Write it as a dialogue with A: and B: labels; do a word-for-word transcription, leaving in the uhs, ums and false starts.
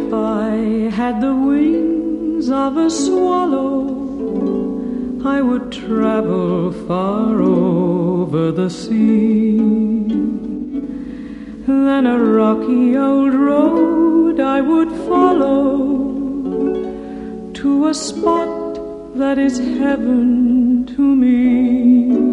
A: if I had the wings of a swallow, I would travel far over the sea. Then a rocky old road I would follow to a spot that is heaven to me.